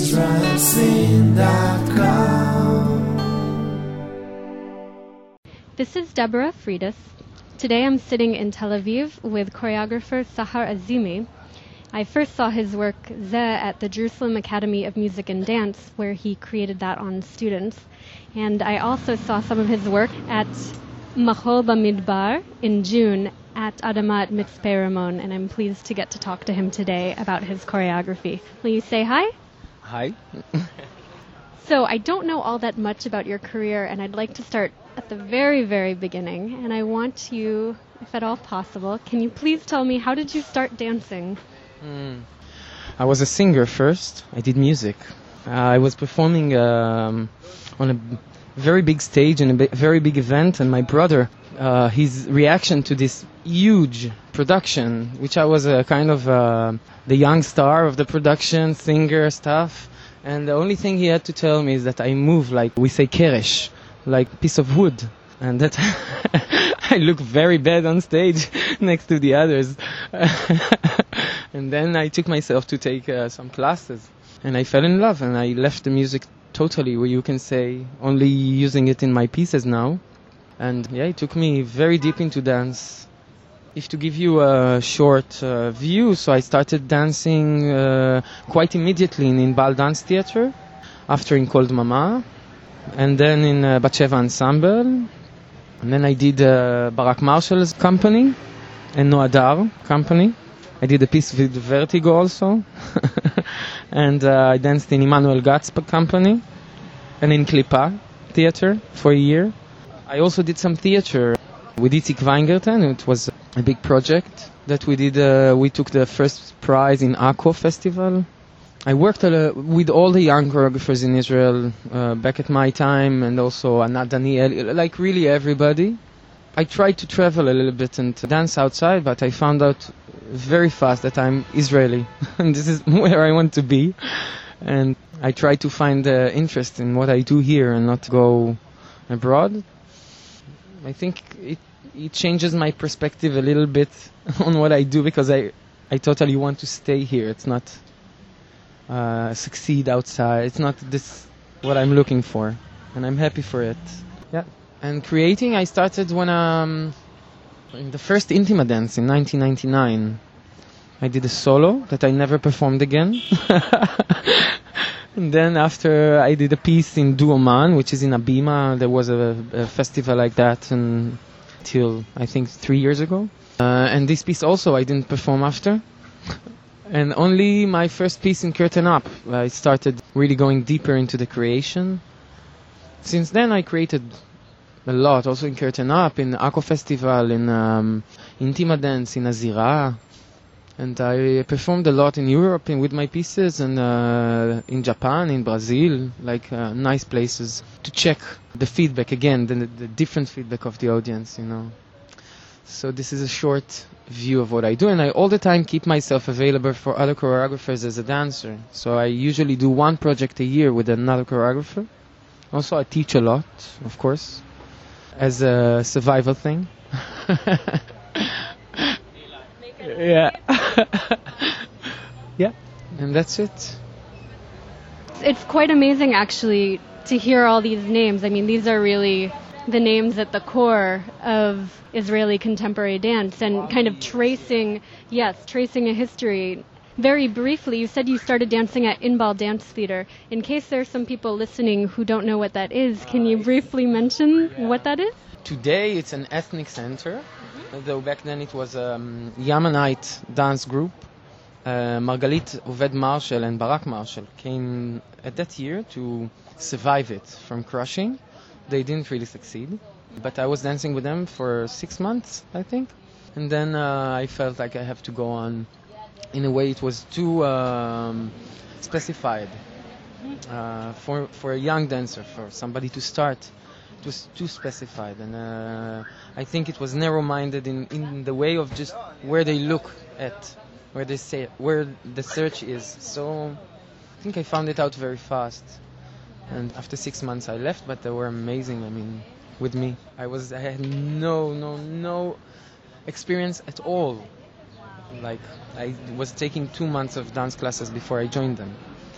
This is Deborah Friedis. Today I'm sitting in Tel Aviv with choreographer Sahar Azimi. I first saw his work Zeh at the Jerusalem Academy of Music and Dance, where he created that on students. And I also saw some of his work at Machol Bamidbar in June at Adamat Mitzpeh Ramon, and I'm pleased to get to talk to him today about his choreography. Will you say hi? Hi. So I don't know all that much about your career, and I'd like to start at the very, very beginning. And I want you, if at all possible, can you please tell me, how did you start dancing? I was a singer first. I did music. I was performing on a very big stage in a very big event, and my brother, his reaction to this huge production, which I was a kind of the young star of the production, singer stuff, and the only thing he had to tell me is that I move like, we say keresh, like a piece of wood, and that I look very bad on stage next to the others. And then I took myself to take some classes, and I fell in love, and I left the music totally, where you can say, only using it in my pieces now. And yeah, it took me very deep into dance. If to give you a short view, so I started dancing quite immediately in Baal Dance Theatre, after in Kol Dmama, and then in Batsheva Ensemble, and then I did Barak Marshall's company and Noadar company. I did a piece with Vertigo also, and I danced in Immanuel Gatz company, and in Klippa Theatre for a year. I also did some theatre with Itzik Weingarten. It was a big project that we did. We took the first prize in Akko Festival. I worked with all the young choreographers in Israel back at my time, and also Anat Daniel, like really everybody. I tried to travel a little bit and to dance outside, but I found out very fast that I'm Israeli, and this is where I want to be. And I try to find interest in what I do here and not go abroad. I think it changes my perspective a little bit on what I do, because I totally want to stay here. It's not succeed outside. It's not this what I'm looking for, and I'm happy for it. Yeah. And creating, I started when in the first Intima dance in 1999. I did a solo that I never performed again. And then after I did a piece in Duoman, which is in Abima. There was a festival like that until I think 3 years ago. And this piece also I didn't perform after. And only my first piece in Curtain Up, I started really going deeper into the creation. Since then I created a lot, also in Curtain Up, in Akko Festival, in Intima Dance, in Azira. And I performed a lot in Europe with my pieces, and in Japan, in Brazil, like nice places to check the feedback again, the different feedback of the audience, you know. So this is a short view of what I do, and I all the time keep myself available for other choreographers as a dancer. So I usually do one project a year with another choreographer. Also I teach a lot, of course, as a survival thing. Yeah. Yeah, and that's it. It's quite amazing, actually, to hear all these names. I mean, these are really the names at the core of Israeli contemporary dance, and kind of tracing a history. Very briefly, you said you started dancing at Inbal Dance Theater. In case there are some people listening who don't know what that is, can you briefly mention what that is? Today it's an ethnic center, though back then it was a Yemenite dance group. Margalit Oved Marshall and Barak Marshall came at that year to survive it from crushing. They didn't really succeed, but I was dancing with them for 6 months, I think. And then I felt like I have to go on. In a way, it was too specified for a young dancer, for somebody to start. It was too specified, and I think it was narrow-minded in the way of just where they look at, where they say, where the search is. So I think I found it out very fast. And after 6 months I left, but they were amazing. I mean, with me, I had no experience at all. Like, I was taking 2 months of dance classes before I joined them.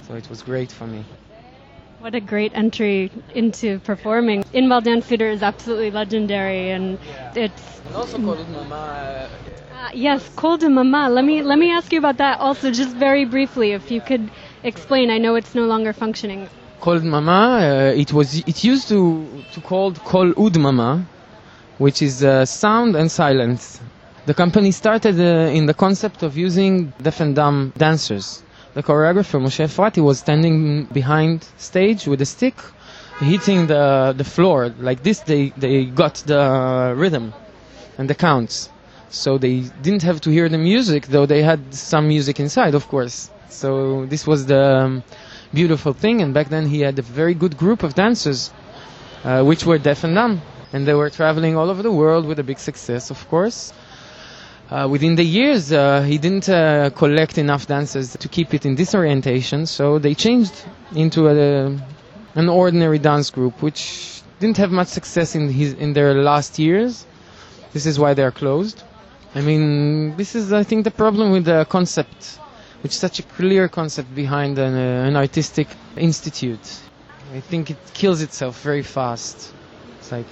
So it was great for me. What a great entry into performing. Inbal Dance Theater is absolutely legendary, and it's... And also Kol Udmama. Yes, Kol de Mama. Let me ask you about that also, just very briefly, if you could explain. I know it's no longer functioning. Kol Udmama, it used to called Kol Udmama, which is sound and silence. The company started in the concept of using deaf and dumb dancers. The choreographer, Moshe Efrati, was standing behind stage with a stick, hitting the floor. Like this, they got the rhythm and the counts. So they didn't have to hear the music, though they had some music inside, of course. So this was the beautiful thing. And back then he had a very good group of dancers, which were deaf and dumb. And they were traveling all over the world with a big success, of course. Within the years, he didn't collect enough dancers to keep it in this orientation, so they changed into an ordinary dance group, which didn't have much success in their last years. This is why they are closed. I mean, this is, I think, the problem with the concept, which is such a clear concept behind an artistic institute. I think it kills itself very fast. It's like,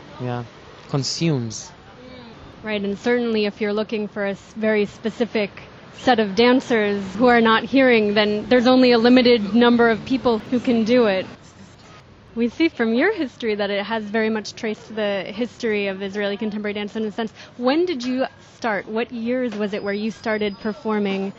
consumes. Right, and certainly if you're looking for a very specific set of dancers who are not hearing, then there's only a limited number of people who can do it. We see from your history that it has very much traced the history of Israeli contemporary dance in a sense. When did you start? What years was it where you started performing?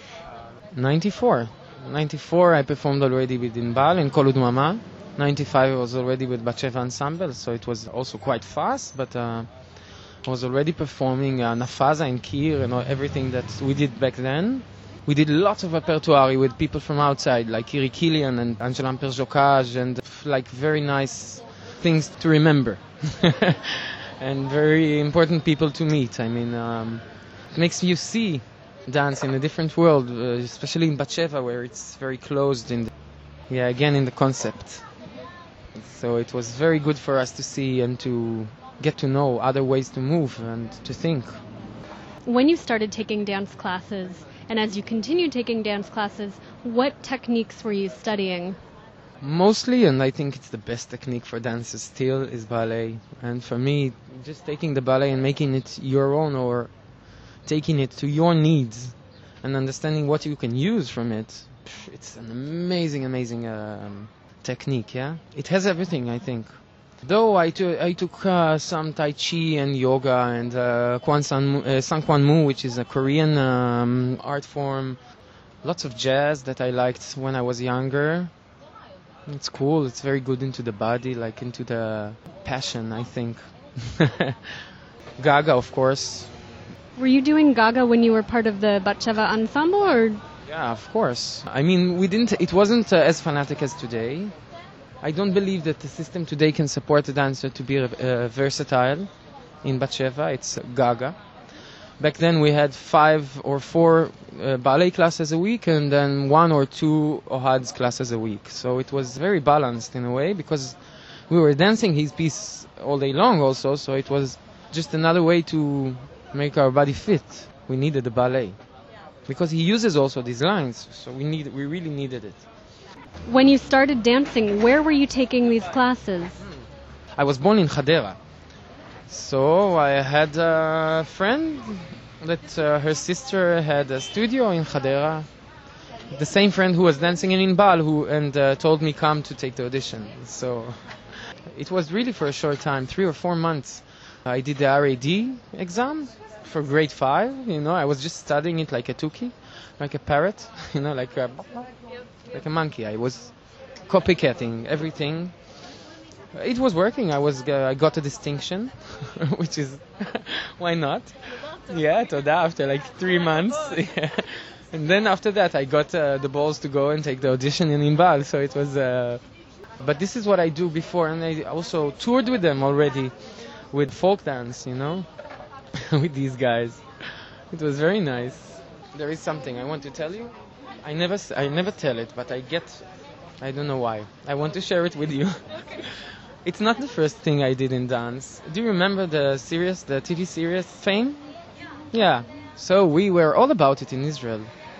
94. 94 I performed already with Inbal in Kol Udmama. 95 I was already with Batsheva Ensemble, so it was also quite fast, but I was already performing Nafaza and Kir and everything that we did back then. We did lots of repertoire with people from outside, like Kiri Kilian and Angela Perjocage, and like very nice things to remember. And very important people to meet. I mean, it makes you see dance in a different world, especially in Batsheva, where it's very closed in the concept. So it was very good for us to see and to get to know other ways to move and to think. When you started taking dance classes, and as you continued taking dance classes, what techniques were you studying? Mostly, and I think it's the best technique for dancers still, is ballet. And for me, just taking the ballet and making it your own, or taking it to your needs and understanding what you can use from it, it's an amazing technique, yeah? It has everything, I think. Though I took some Tai Chi and yoga and Sang Kwan Mu, which is a Korean art form. Lots of jazz that I liked when I was younger. It's cool. It's very good into the body, like into the passion, I think. Gaga, of course. Were you doing Gaga when you were part of the Batsheva Ensemble, or? Yeah, of course. I mean, it wasn't as fanatic as today. I don't believe that the system today can support a dancer to be versatile in Batsheva. It's Gaga. Back then we had 5 or 4 ballet classes a week and then 1 or 2 Ohad's classes a week. So it was very balanced in a way because we were dancing his piece all day long also. So it was just another way to make our body fit. We needed the ballet because he uses also these lines. So we really needed it. When you started dancing, where were you taking these classes? I was born in Hadera. So I had a friend that her sister had a studio in Hadera. The same friend who was dancing in Inbal and told me come to take the audition. So it was really for a short time, 3 or 4 months. I did the RAD exam for grade 5. You know, I was just studying it like a tuki, like a parrot, you know, like a monkey. I was copycatting everything. It was working. I got a distinction, which is why not? Yeah, toda, after like 3 months. Yeah. And then after that, I got the balls to go and take the audition in Inbal. So it was. But this is what I do before, and I also toured with them already, with folk dance, you know, with these guys. It was very nice. There is something I want to tell you. I never tell it, but I don't know why. I want to share it with you. It's not the first thing I did in dance. Do you remember the TV series Fame? Yeah. So we were all about it in Israel.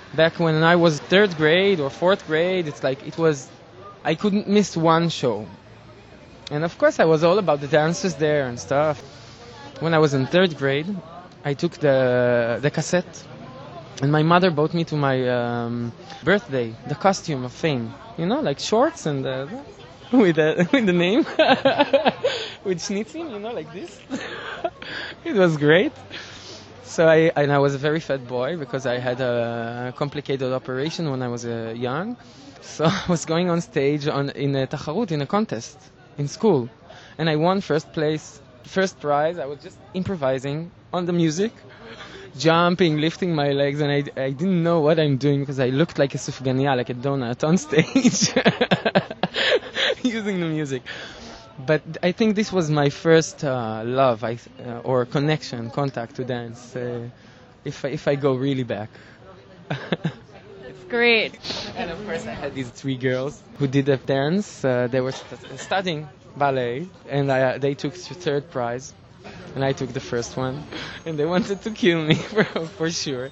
Back when I was third grade or fourth grade, I couldn't miss one show. And of course I was all about the dancers there and stuff. When I was in third grade, I took the cassette, and my mother bought me to my birthday the costume of Fame. You know, like shorts and with the name, with schnitzing, you know, like this. It was great. So I was a very fat boy because I had a complicated operation when I was young. So I was going on stage in a tacharut, in a contest in school, and I won first place, first prize. I was just improvising on the music, jumping, lifting my legs, and I didn't know what I'm doing because I looked like a sufgania, like a donut on stage, using the music. But I think this was my first love, or connection, contact to dance. If I go really back. It's great. And of course I had these three girls who did a dance. They were studying ballet, and they took third prize, and I took the first one, and they wanted to kill me for sure.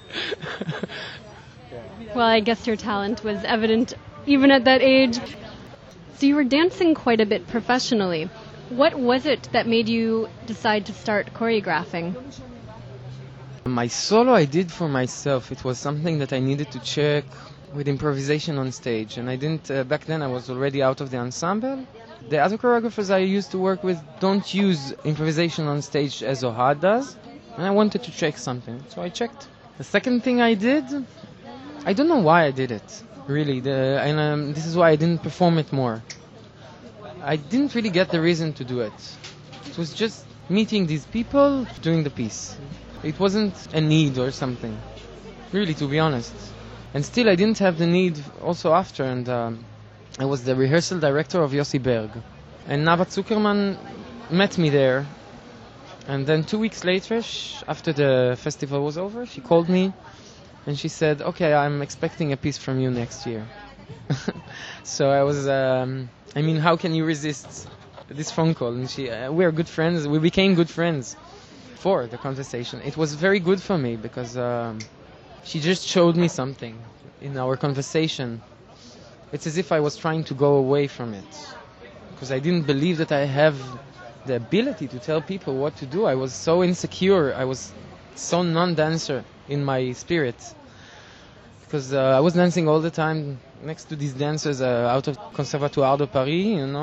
Well, I guess your talent was evident even at that age. So you were dancing quite a bit professionally. What was it that made you decide to start choreographing? My solo I did for myself. It was something that I needed to check with improvisation on stage, and I didn't. Back then I was already out of the ensemble. The other choreographers I used to work with don't use improvisation on stage as Ohad does, and I wanted to check something, so I checked. The second thing I did, I don't know why I did it, really, and this is why I didn't perform it more. I didn't really get the reason to do it. It was just meeting these people, doing the piece. It wasn't a need or something, really, to be honest. And still I didn't have the need also after, and I was the rehearsal director of Yossi Berg. And Nava Zuckerman met me there, and then 2 weeks later, after the festival was over, she called me and she said, okay, I'm expecting a piece from you next year. So I was, how can you resist this phone call? And we're good friends, we became good friends for the conversation. It was very good for me because she just showed me something in our conversation. It's as if I was trying to go away from it, because I didn't believe that I have the ability to tell people what to do. I was so insecure. I was so non-dancer in my spirit, because I was dancing all the time next to these dancers out of Conservatoire de Paris,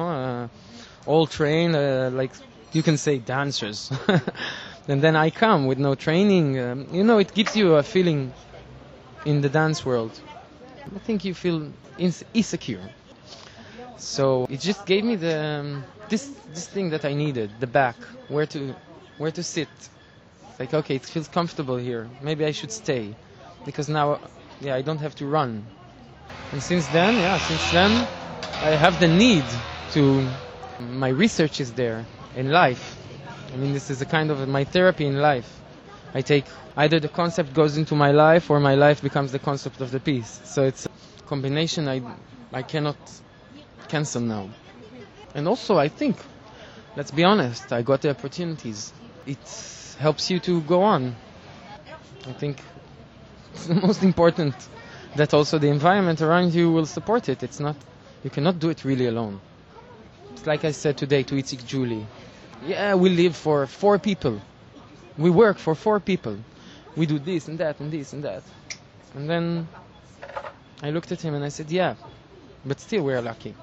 all trained, like you can say dancers. And then I come with no training. It gives you a feeling in the dance world. I think you feel insecure. So it just gave me this thing that I needed, the back, where to sit. Like, okay, it feels comfortable here. Maybe I should stay, because now, I don't have to run. And since then, I have the need to. My research is there in life. This is a kind of my therapy in life. I take either the concept goes into my life, or my life becomes the concept of the piece. So it's a combination I cannot cancel now. And also, I think, let's be honest, I got the opportunities. It helps you to go on. I think it's the most important, that also the environment around you will support it. You cannot do it really alone. It's like I said today to Itzik Julie. We live for 4 people. We work for 4 people. We do this and that and this and that. And then I looked at him and I said, but still we're lucky.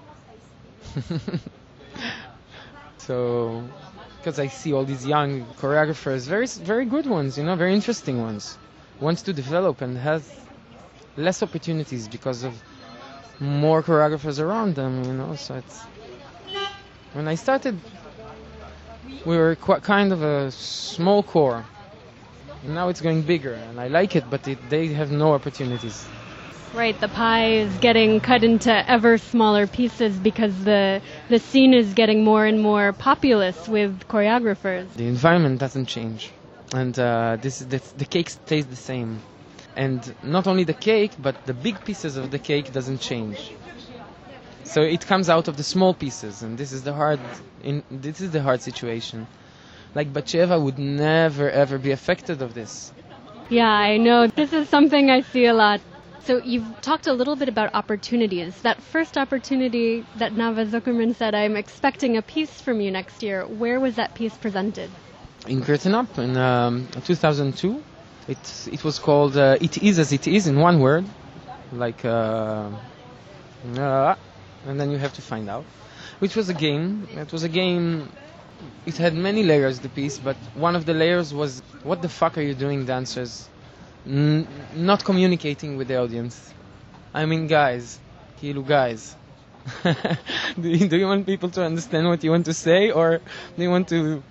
So, because I see all these young choreographers, very, very good ones, very interesting ones, wants to develop and has less opportunities because of more choreographers around them, So it's, when I started, we were kind of a small core. And now it's going bigger, and I like it, but they have no opportunities. Right, the pie is getting cut into ever smaller pieces because the scene is getting more and more populous with choreographers. The environment doesn't change, and the cake stays the same. And not only the cake, but the big pieces of the cake doesn't change. So it comes out of the small pieces, and this is the hard situation. Like Batsheva would never ever be affected of this. Yeah, I know. This is something I see a lot. So you've talked a little bit about opportunities. That first opportunity that Nava Zuckerman said, I'm expecting a piece from you next year, where was that piece presented? In Kirtenup in 2002. It was called It Is As It Is in one word, like and then you have to find out, which was a game. It was a game. It had many layers, the piece, but one of the layers was, what the fuck are you doing, dancers? Not communicating with the audience. I mean, guys. do you want people to understand what you want to say, or do you want to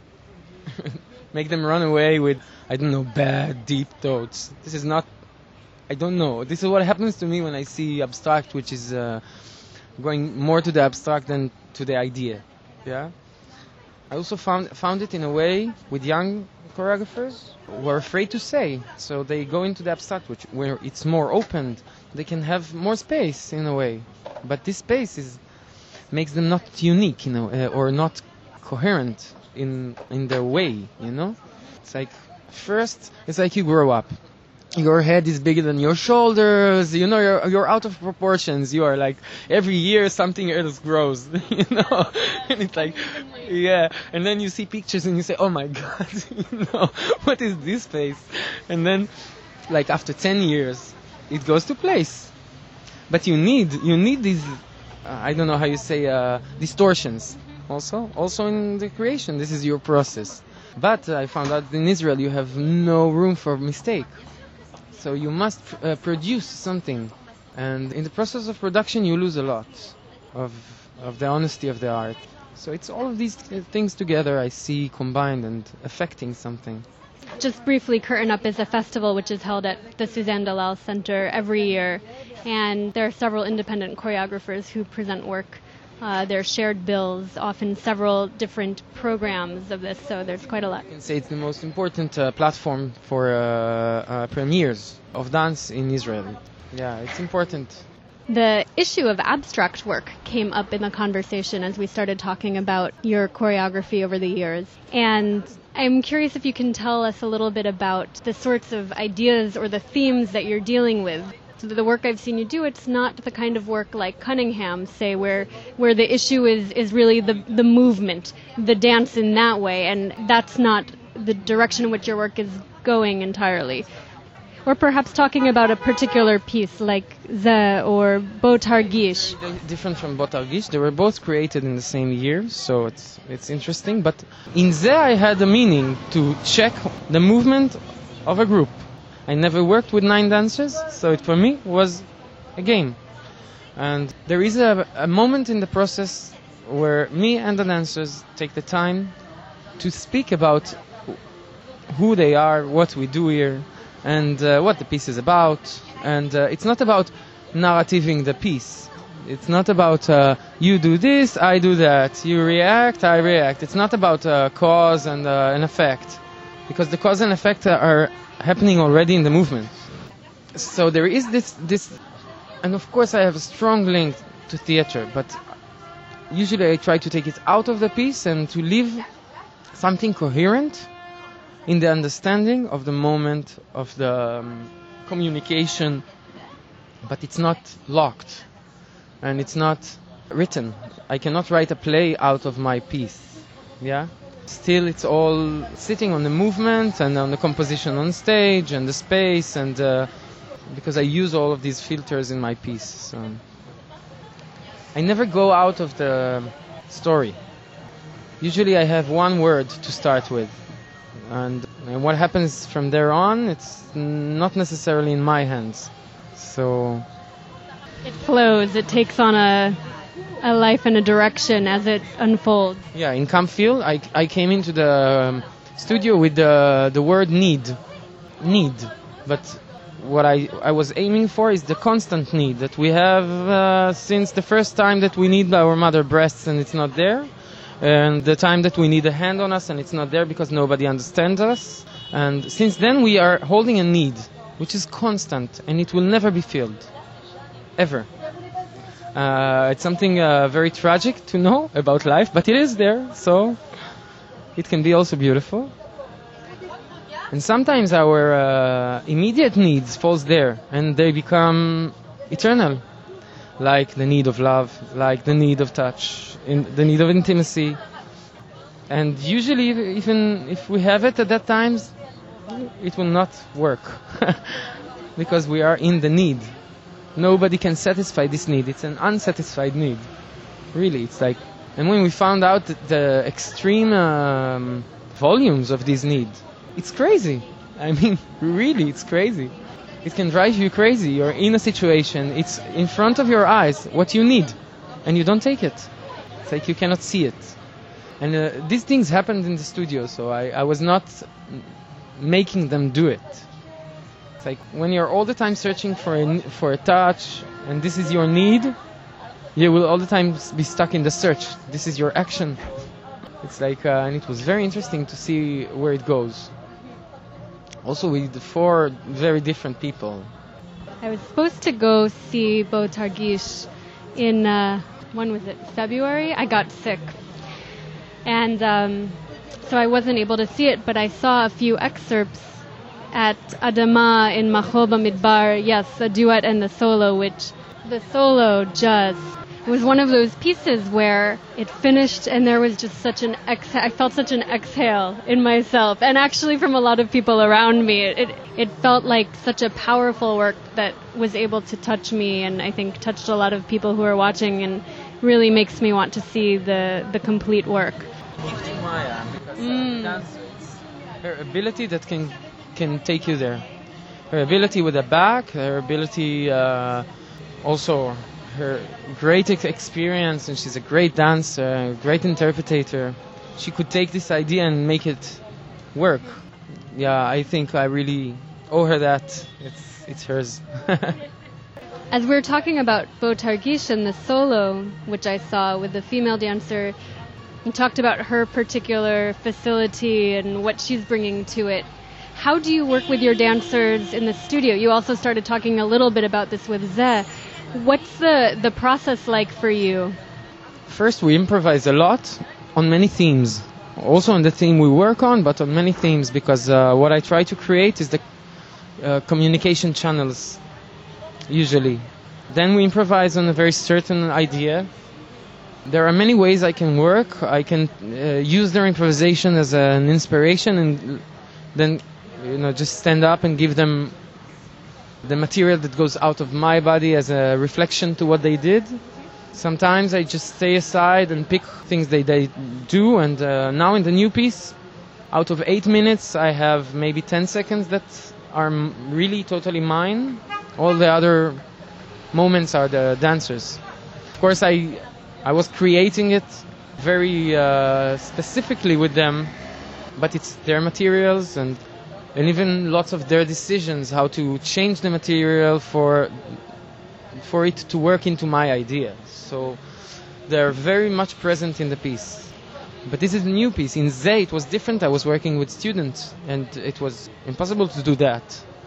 make them run away with, I don't know, bad, deep thoughts? This is not, I don't know. This is what happens to me when I see abstract, which is going more to the abstract than to the idea. Yeah. I also found it in a way with young choreographers who are afraid to say, so they go into the abstract, where it's more open. They can have more space in a way, but this space makes them not unique, or not coherent in their way. It's like, first, it's like you grow up. Your head is bigger than your shoulders, you're out of proportions. You are like, every year something else grows, and it's like, yeah, and then you see pictures and you say, oh my God, what is this face? And then, like, after 10 years, it goes to place. But you need these, I don't know how you say, distortions also in the creation. This is your process. But I found out in Israel you have no room for mistake. So you must produce something, and in the process of production you lose a lot of the honesty of the art. So it's all of these things together I see combined and affecting something. Just briefly, Curtain Up is a festival which is held at the Suzanne Dalal Center every year, and there are several independent choreographers who present work. There are shared bills, often several different programs of this, so there's quite a lot. I can say it's the most important platform for premieres of dance in Israel. Yeah, it's important. The issue of abstract work came up in the conversation as we started talking about your choreography over the years. And I'm curious if you can tell us a little bit about the sorts of ideas or the themes that you're dealing with. So the work I've seen you do, it's not the kind of work like Cunningham, say, where the issue is really the movement, the dance in that way, and that's not the direction in which your work is going entirely. Or perhaps talking about a particular piece like Zeh or Bo Targish. Different from Bo Targish. They were both created in the same year, so it's interesting. But in Zeh I had a meaning to check the movement of a group. I never worked with 9 dancers, so it for me was a game. And there is a moment in the process where me and the dancers take the time to speak about who they are, what we do here, and what the piece is about. And it's not about narrativing the piece. It's not about you do this, I do that, you react, I react. It's not about cause and an effect, because the cause and effect are happening already in the movement. So there is this, and of course I have a strong link to theater, but usually I try to take it out of the piece and to leave something coherent in the understanding of the moment, of the communication, but it's not locked and it's not written. I cannot write a play out of my piece. Yeah? Still, it's all sitting on the movement and on the composition on stage and the space, and because I use all of these filters in my piece. So I never go out of the story. Usually I have one word to start with, and what happens from there on, it's not necessarily in my hands. So it flows, it takes on a life and a direction as it unfolds. Yeah, in Campfield, I came into the studio with the word need. But what I was aiming for is the constant need that we have since the first time that we need our mother breasts and it's not there, and the time that we need a hand on us and it's not there because nobody understands us. And since then we are holding a need, which is constant, and it will never be filled, ever. It's something very tragic to know about life, but it is there, so it can be also beautiful. And sometimes our immediate needs falls there, and they become eternal, like the need of love, like the need of touch, the need of intimacy. And usually, even if we have it at that time, it will not work because we are in the need. Nobody can satisfy this need. It's an unsatisfied need. Really, it's like... And when we found out the extreme volumes of this need, it's crazy. I mean, really, it's crazy. It can drive you crazy. You're in a situation, it's in front of your eyes, what you need, and you don't take it. It's like you cannot see it. And these things happened in the studio, so I was not making them do it. It's like when you're all the time searching for a touch, and this is your need, you will all the time be stuck in the search. This is your action. It's like, and it was very interesting to see where it goes. Also with 4 very different people. I was supposed to go see Bo Targish in, when was it, February? I got sick. And so I wasn't able to see it, but I saw a few excerpts at Adama in Mahol Bamidbar. Yes, a duet and the solo, which the solo just... It was one of those pieces where it finished and there was just such an exhale. I felt such an exhale in myself, and actually from a lot of people around me. It felt like such a powerful work that was able to touch me, and I think touched a lot of people who are watching, and really makes me want to see the complete work. Maya, because her ability that can take you there. Her ability with the back, her ability also... her great experience, and she's a great dancer, a great interpreter. She could take this idea and make it work. Yeah, I think I really owe her that. It's hers. As we're talking about Bo Targish and the solo, which I saw with the female dancer, you talked about her particular facility and what she's bringing to it. How do you work with your dancers in the studio? You also started talking a little bit about this with Zeh. What's the process like for you? First, we improvise a lot on many themes. Also on the theme we work on, but on many themes, because what I try to create is the communication channels, usually. Then we improvise on a very certain idea. There are many ways I can work. I can use their improvisation as an inspiration, and then just stand up and give them the material that goes out of my body as a reflection to what they did. Sometimes I just stay aside and pick things they do, and now in the new piece, out of 8 minutes, I have maybe 10 seconds that are really totally mine. All the other moments are the dancers. Of course, I was creating it very specifically with them, but it's their materials, and even lots of their decisions, how to change the material for it to work into my idea. So they're very much present in the piece. But this is a new piece. In Zeh it was different. I was working with students, and it was impossible to do that.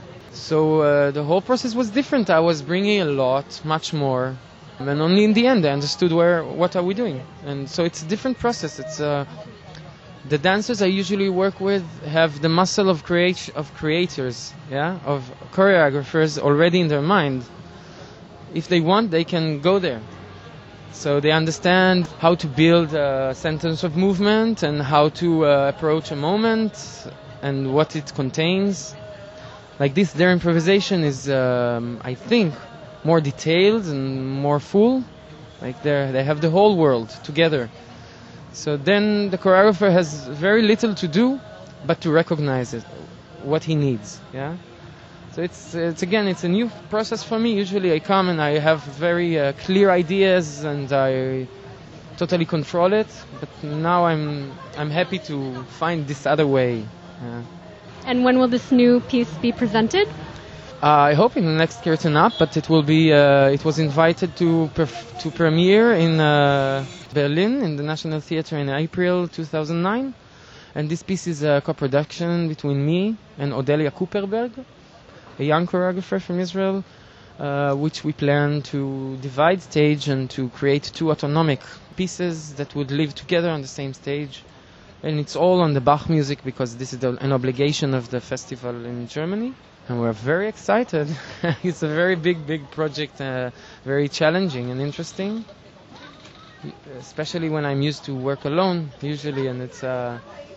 So the whole process was different. I was bringing a lot, much more. And only in the end I understood what are we doing. And so it's a different process. It's the dancers I usually work with have the muscle of creators, of choreographers already in their mind. If they want, they can go there. So they understand how to build a sentence of movement and how to approach a moment and what it contains. Like this, their improvisation is, I think, more detailed and more full. Like they have the whole world together. So then the choreographer has very little to do but to recognize it, what he needs. So it's a new process for me. Usually I come and I have very clear ideas and I totally control it. But now I'm happy to find this other way. And when will this new piece be presented? I hope in the next Curtain Up, but it will be. It was invited to premiere in Berlin in the National Theatre in April 2009, and this piece is a co-production between me and Odelia Cooperberg, a young choreographer from Israel, which we plan to divide stage and to create 2 autonomic pieces that would live together on the same stage, And it's all on the Bach music because this is an obligation of the festival in Germany. And we're very excited. It's a very big project, very challenging and interesting. Especially when I'm used to work alone, usually, and it's a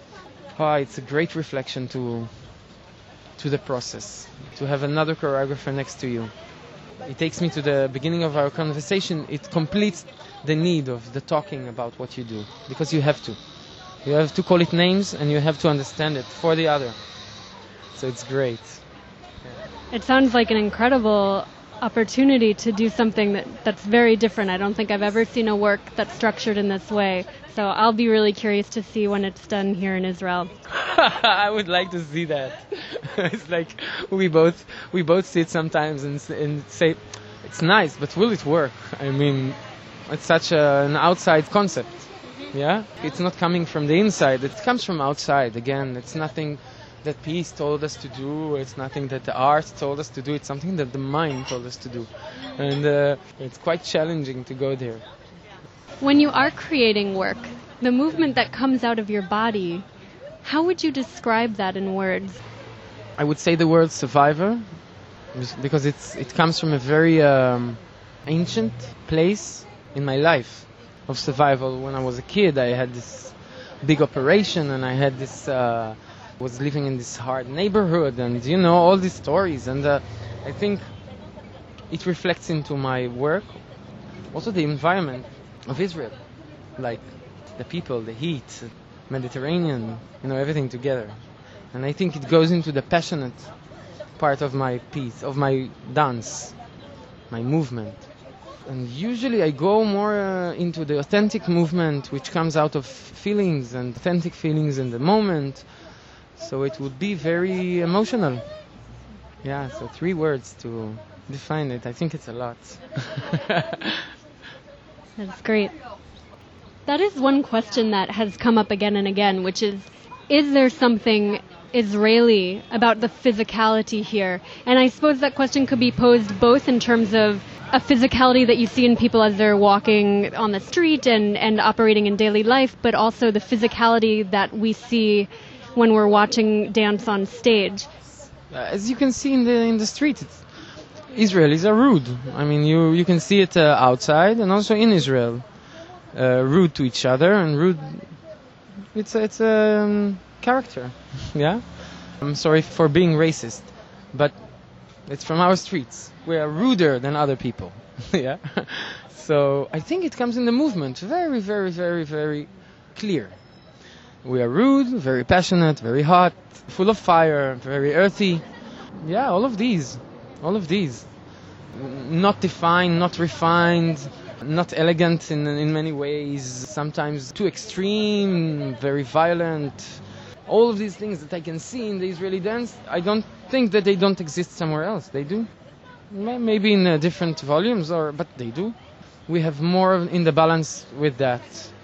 great reflection to the process, to have another choreographer next to you. It takes me to the beginning of our conversation. It completes the need of the talking about what you do, because you have to. You have to call it names, and you have to understand it for the other. So it's great. It sounds like an incredible opportunity to do something that's very different. I don't think I've ever seen a work that's structured in this way. So I'll be really curious to see when it's done here in Israel. I would like to see that. It's like we both sit sometimes and say, it's nice, but will it work? I mean, it's such an outside concept. Yeah? It's not coming from the inside. It comes from outside. Again, it's nothing that peace told us to do. It's nothing that the art told us to do. It's something that the mind told us to do. And it's quite challenging to go there. When you are creating work, the movement that comes out of your body, how would you describe that in words? I would say the word survivor, because it comes from a very ancient place in my life of survival. When I was a kid, I had this big operation, and I had this... was living in this hard neighborhood, and all these stories, and I think it reflects into my work. Also the environment of Israel, like the people, the heat, Mediterranean, everything together. And I think it goes into the passionate part of my piece, of my dance, my movement. And usually I go more into the authentic movement, which comes out of feelings and authentic feelings in the moment. So it would be very emotional. Yeah, so 3 words to define it. I think it's a lot. That's great. That is one question that has come up again and again, which is there something Israeli about the physicality here? And I suppose that question could be posed both in terms of a physicality that you see in people as they're walking on the street and operating in daily life, but also the physicality that we see when we're watching dance on stage. As you can see in the street, Israelis are rude. I mean, you can see it outside and also in Israel. Rude to each other, and rude. It's a character. Yeah. I'm sorry for being racist, but it's from our streets. We are ruder than other people. Yeah. So I think it comes in the movement. Very, very, very, very clear. We are rude, very passionate, very hot, full of fire, very earthy. Yeah, all of these. Not defined, not refined, not elegant in many ways, sometimes too extreme, very violent. All of these things that I can see in the Israeli dance, I don't think that they don't exist somewhere else. They do. Maybe in different volumes, but they do. We have more in the balance with that.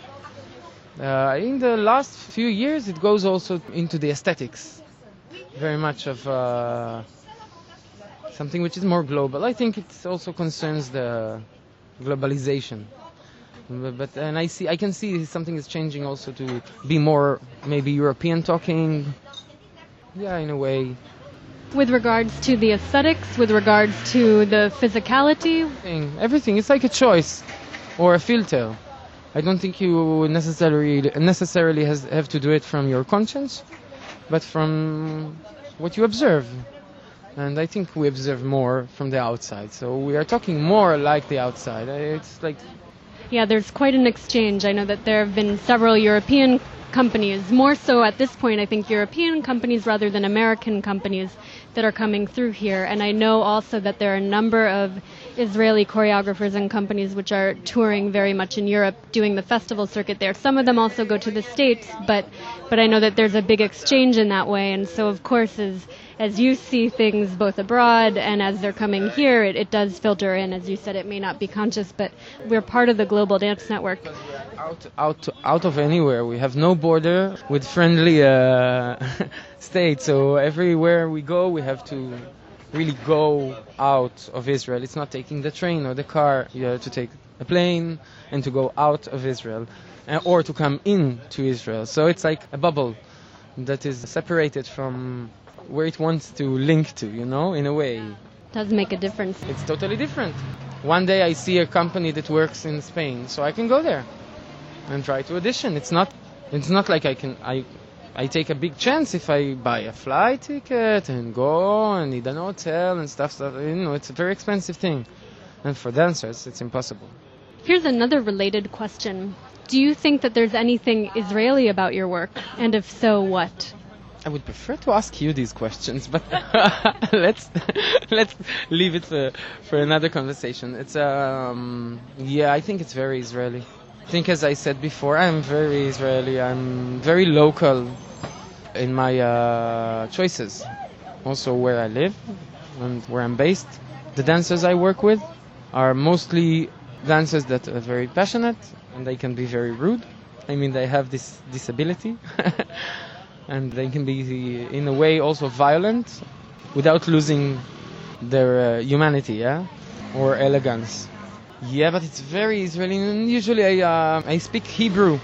In the last few years, it goes also into the aesthetics, very much of something which is more global. I think it also concerns the globalization, and I can see something is changing also to be more maybe European talking. Yeah, in a way. With regards to the aesthetics, with regards to the physicality, everything. It's like a choice or a filter. I don't think you necessarily have to do it from your conscience, but from what you observe. And I think we observe more from the outside. So we are talking more like the outside. It's like... Yeah, there's quite an exchange. I know that there have been several European companies, more so at this point, I think European companies rather than American companies that are coming through here. And I know also that there are a number of Israeli choreographers and companies which are touring very much in Europe, doing the festival circuit there. Some of them also go to the States, but I know that there's a big exchange in that way. And so, of course, as you see things both abroad and as they're coming here, it does filter in. As you said, it may not be conscious, but we're part of the Global Dance Network. Out of anywhere. We have no border with friendly states. So everywhere we go, we have to really go out of Israel. It's not taking the train or the car. You have to take a plane and to go out of Israel, or to come in to Israel. So it's like a bubble that is separated from where it wants to link to, in a way. Does make a difference. It's totally different. One day I see a company that works in Spain, so I can go there and try to audition. It's not like I take a big chance if I buy a flight ticket and go and need an hotel and stuff. It's a very expensive thing. And for dancers, it's impossible. Here's another related question. Do you think that there's anything Israeli about your work? And if so, what? I would prefer to ask you these questions, but let's leave it for another conversation. It's I think it's very Israeli. I think, as I said before, I'm very Israeli. I'm very local in my choices. Also where I live and where I'm based. The dancers I work with are mostly dancers that are very passionate, and they can be very rude. I mean, they have this disability. And they can be, in a way, also violent without losing their humanity, or elegance. Yeah, but it's very Israeli. And usually I speak Hebrew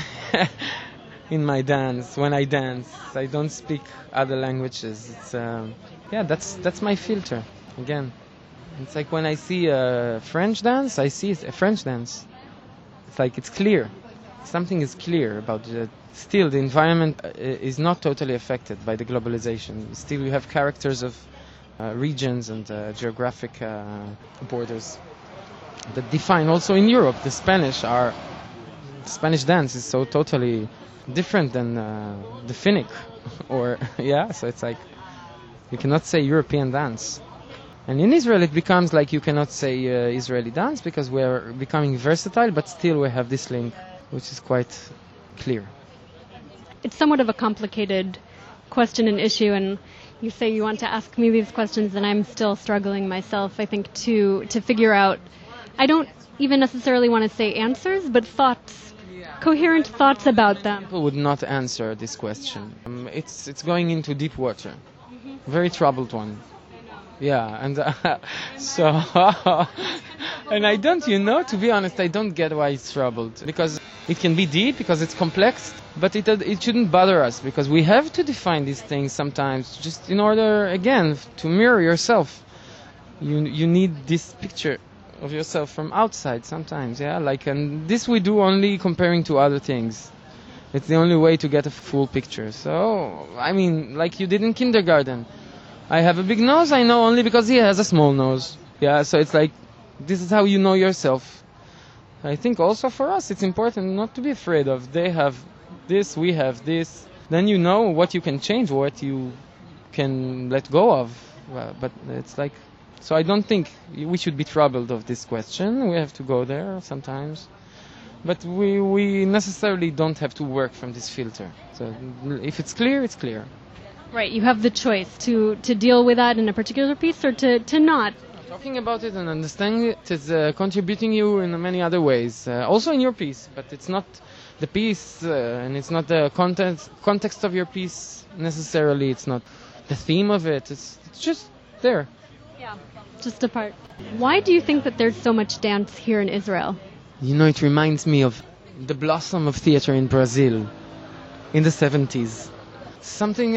in my dance. When I dance, I don't speak other languages. It's that's my filter. Again, it's like when I see a French dance, I see a French dance. It's like it's clear. Something is clear about it. Still, the environment is not totally affected by the globalization. Still, you have characters of regions and geographic borders that define. Also in Europe, the Spanish dance is so totally different than the Finnic, So it's like you cannot say European dance. And in Israel, it becomes like you cannot say Israeli dance because we are becoming versatile, but still we have this link, which is quite clear. It's somewhat of a complicated question and issue, and you say you want to ask me these questions, and I'm still struggling myself, I think, to figure out. I don't even necessarily want to say answers, but thoughts, coherent thoughts about them. People would not answer this question. It's going into deep water, very troubled one. Yeah, and so, and I don't, to be honest, I don't get why it's troubled. Because it can be deep, because it's complex, but it shouldn't bother us, because we have to define these things sometimes, just in order, again, to mirror yourself. You need this picture of yourself from outside sometimes, and this we do only comparing to other things. It's the only way to get a full picture. So, I mean, like you did in kindergarten. I have a big nose, I know only because he has a small nose. So it's like, this is how you know yourself. I think also for us it's important not to be afraid of, they have this, we have this. Then you know what you can change, what you can let go of. But it's like, so I don't think we should be troubled of this question. We have to go there sometimes. But we necessarily don't have to work from this filter. So if it's clear, it's clear. Right, you have the choice to deal with that in a particular piece or to not. Talking about it and understanding it is contributing you in many other ways. Also in your piece, but it's not the piece and it's not the context of your piece necessarily. It's not the theme of it. It's just there. Yeah, just a part. Why do you think that there's so much dance here in Israel? It reminds me of the blossom of theater in Brazil in the 70s. Something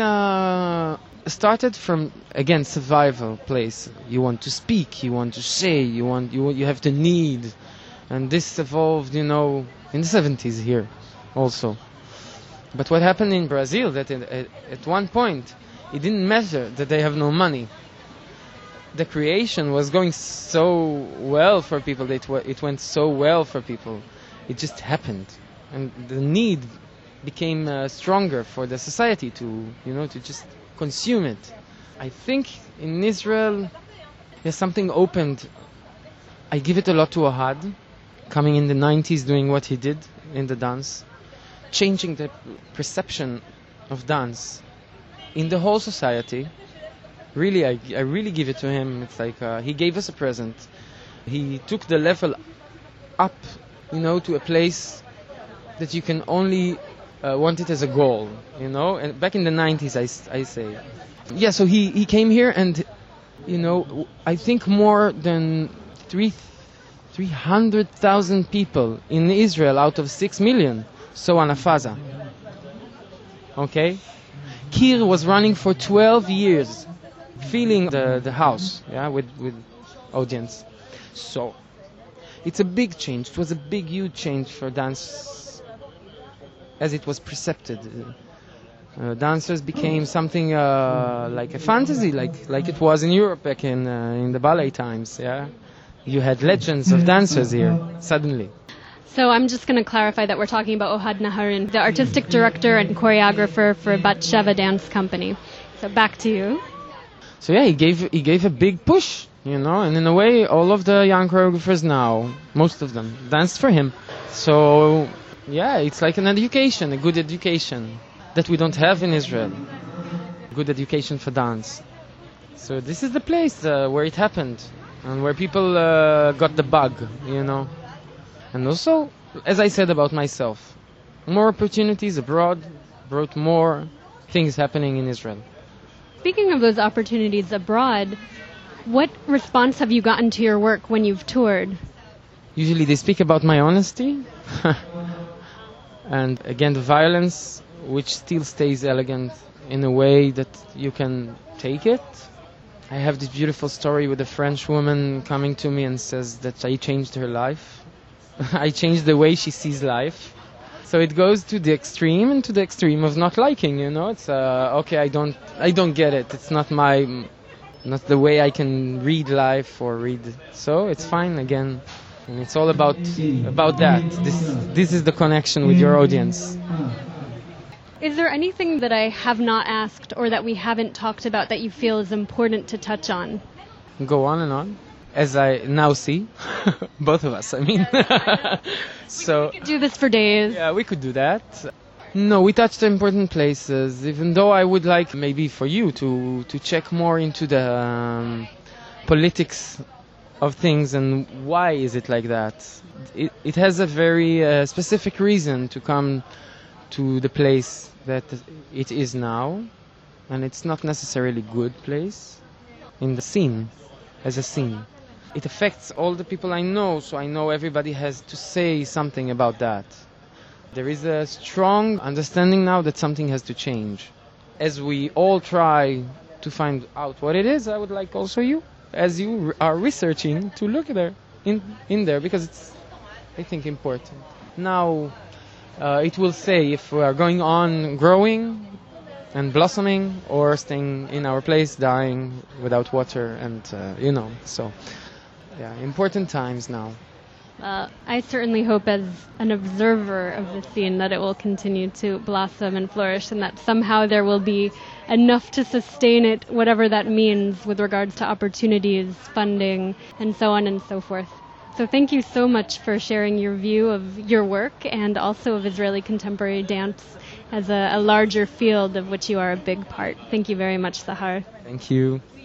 started from, again, survival place. You want to speak, you want to say, you have the need. And this evolved, in the 70s here also. But what happened in Brazil, that at one point, it didn't matter that they have no money. The creation was going so well for people, it went so well for people. It just happened. And the need became stronger for the society to just consume it. I think in Israel, there's something opened. I give it a lot to Ohad, coming in the 90s, doing what he did in the dance, changing the perception of dance in the whole society. Really, I really give it to him. It's like he gave us a present. He took the level up, to a place that you can only want it as a goal, And back in the 90s, I say. Yeah, so he came here and You know, I think more than 300,000 people in Israel out of 6 million saw Anafaza. Okay? Kir was running for 12 years, filling the house, yeah, with audience. So, it's a big change. It was a big, huge change for dance as it was precepted. Dancers became something like a fantasy, like it was in Europe back in the ballet times, yeah. You had legends of dancers here, suddenly. So I'm just going to clarify that we're talking about Ohad Naharin, the artistic director and choreographer for Bat Sheva Dance Company. So back to you. So yeah, he gave a big push, you know, and in a way, all of the young choreographers now, most of them, danced for him. So yeah, it's like an education, a good education that we don't have in Israel. Good education for dance. So this is the place where it happened and where people got the bug, you know. And also, as I said about myself, more opportunities abroad brought more things happening in Israel. Speaking of those opportunities abroad, what response have you gotten to your work when you've toured? Usually they speak about my honesty and again the violence, which still stays elegant in a way that you can take it. I have this beautiful story with a French woman coming to me and says that I changed her life. I changed the way she sees life. So it goes to the extreme and to the extreme of not liking, you know. It's okay, I don't get it. It's not the way I can read life or read. So it's fine again. And it's all about that. This is the connection with your audience. Is there anything that I have not asked or that we haven't talked about that you feel is important to touch on? Go on and on. As I now see, both of us, I mean. So We could do this for days. yeah, we could do that. No, we touched important places, even though I would like maybe for you to check more into the politics of things and why is it like that. It has a very specific reason to come to the place that it is now, and it's not necessarily good place in the scene, as a scene. It affects all the people I know, so I know everybody has to say something about that. There is a strong understanding now that something has to change. As we all try to find out what it is, I would like also you, as you are researching, to look there, in there, because it's, I think, important. Now, it will say if we are going on growing and blossoming or staying in our place, dying without water and, you know, so, yeah, important times now. I certainly hope as an observer of the scene that it will continue to blossom and flourish and that somehow there will be enough to sustain it, whatever that means with regards to opportunities, funding, and so on and so forth. So thank you so much for sharing your view of your work and also of Israeli contemporary dance as a larger field of which you are a big part. Thank you very much, Sahar. Thank you.